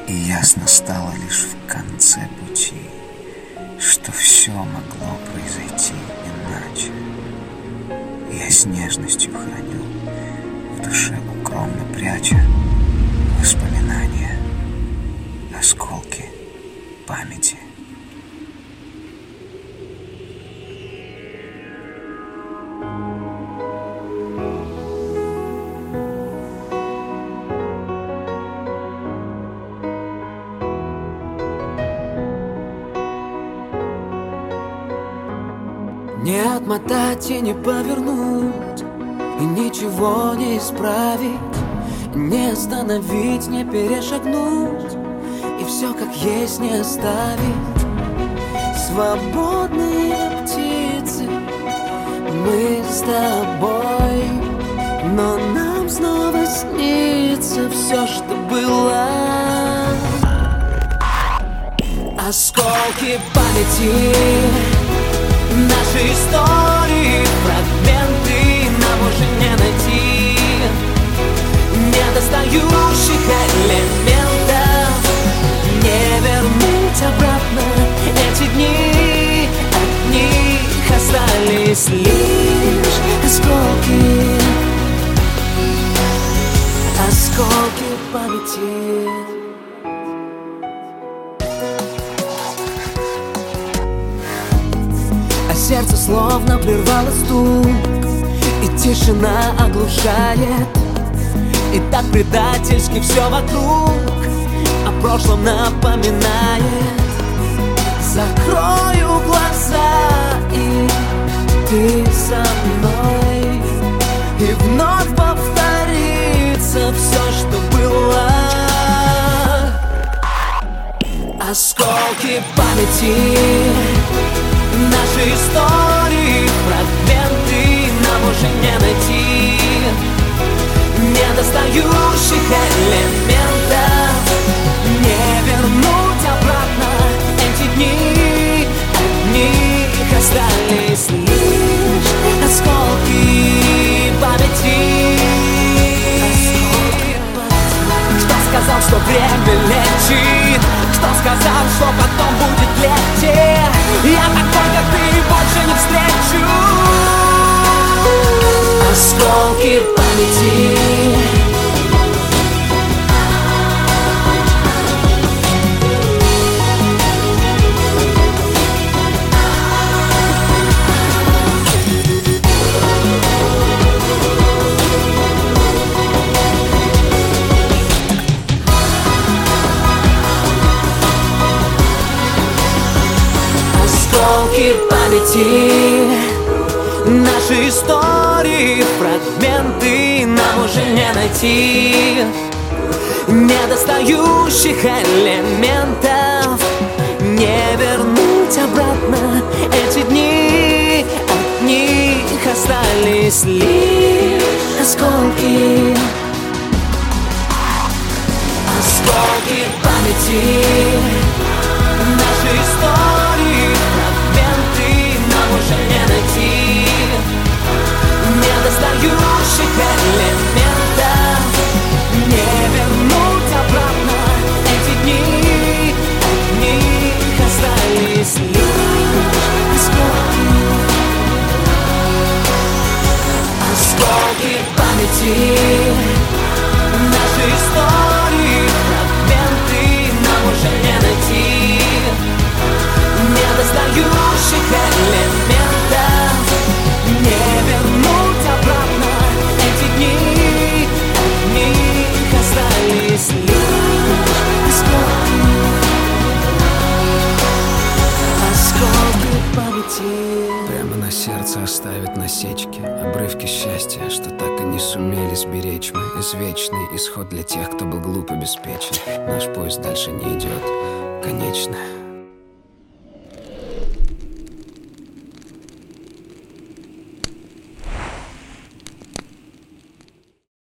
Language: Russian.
И ясно стало лишь в конце пути, что все могло произойти иначе. Я с нежностью храню, в душе укромно пряча воспоминания, осколки памяти. Не отмотать и не повернуть, и ничего не исправить, не остановить, не перешагнуть, и все как есть не оставить. Свободные птицы, мы с тобой, но нам снова снится все, что было. Осколки памяти, наши истории, фрагменты нам уже не найти, недостающих элементов не вернуть обратно эти дни. От них остались лишь осколки, осколки памяти. Сердце словно прервало стук, и тишина оглушает, и так предательски все вокруг о прошлом напоминает. Закрою глаза, и ты со мной, и вновь повторится все, что было. Осколки памяти, наши истории, фрагменты нам уже не найти, недостающих элементов не вернуть обратно эти дни. От них остались лишь осколки памяти. Кто сказал, что время лечит? Кто сказал, что потом будет легче? Я такой, как ты, больше не встречу. Осколки памяти. Осколки памяти, наши истории, фрагменты нам уже не найти, недостающих элементов не вернуть обратно эти дни. От них остались лишь осколки, осколки памяти. Наши истории, фрагменты нам уже не найти, недостающих элементов не вернуть обратно эти дни. От них остались лишь осколки, осколки памяти. Наши истории, фрагменты нам уже не найти, недостающих элементов не вернуть обратно эти дни. От них остались лишь осколки, осколки памяти. Прямо на сердце оставят насечки, обрывки счастья, что так и не сумели сберечь мы. Извечный исход для тех, кто был глуп и беспечен. Наш поезд дальше не идет, конечно.